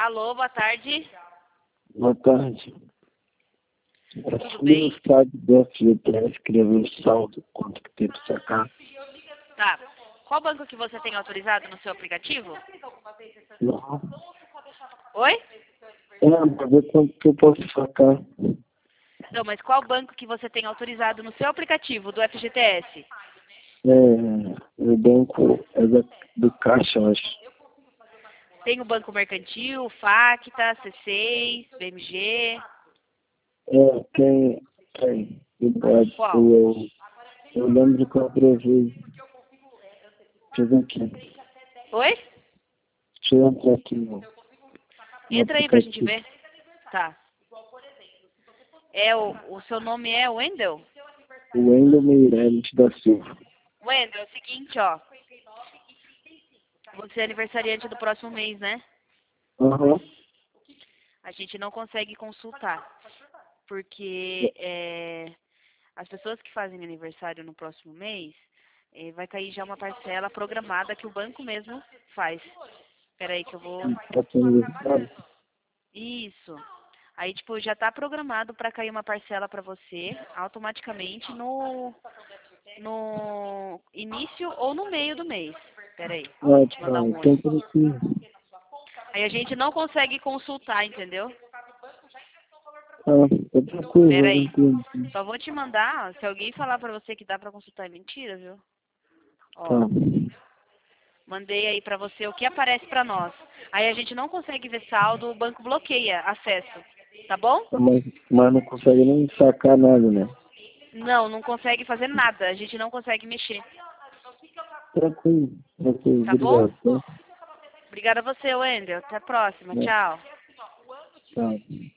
Alô, boa tarde. Boa tarde. Tudo bem? No estado do FGTS, queria ver o saldo, quanto que tem para sacar. Tá. Qual banco que você tem autorizado no seu aplicativo? Não. Oi? Para ver quanto que eu posso sacar. Não, mas qual banco que você tem autorizado no seu aplicativo do FGTS? O banco é do Caixa, eu acho. Tem o Banco Mercantil, Facta, C6, BMG. Tem. Qual? Eu lembro que eu aprovei. Deixa eu ver aqui. Oi? Deixa eu entrar aqui no Entra aí pra gente aplicativo. ver. Tá. O seu nome é Wendel? O Wendel Meirelles da Silva. Wendel, é o seguinte, ó. Você é aniversariante do próximo mês, né? Aham. A gente não consegue consultar. Porque as pessoas que fazem aniversário no próximo mês, vai cair já uma parcela programada que o banco mesmo faz. Espera aí que eu vou... Tá tendo aniversário? Isso. Aí, tipo, já tá programado para cair uma parcela para você automaticamente no início ou no meio do mês. Espera aí. Vou te mandar um oi. Então por aqui. Aí a gente não consegue consultar, entendeu? Tá tranquilo, Espera aí. tranquilo. Só vou te mandar, se alguém falar pra você que dá pra consultar é mentira, viu? Ó, Tá. mandei aí pra você o que aparece pra nós. Aí a gente não consegue ver saldo, o banco bloqueia acesso, tá bom? Mas não consegue nem sacar nada, né? Não, não consegue fazer nada, a gente não consegue mexer, Tranquilo, tá bom? obrigado. Tá? Obrigada a você, Wendel. Até a próxima, Né? tchau. Tchau.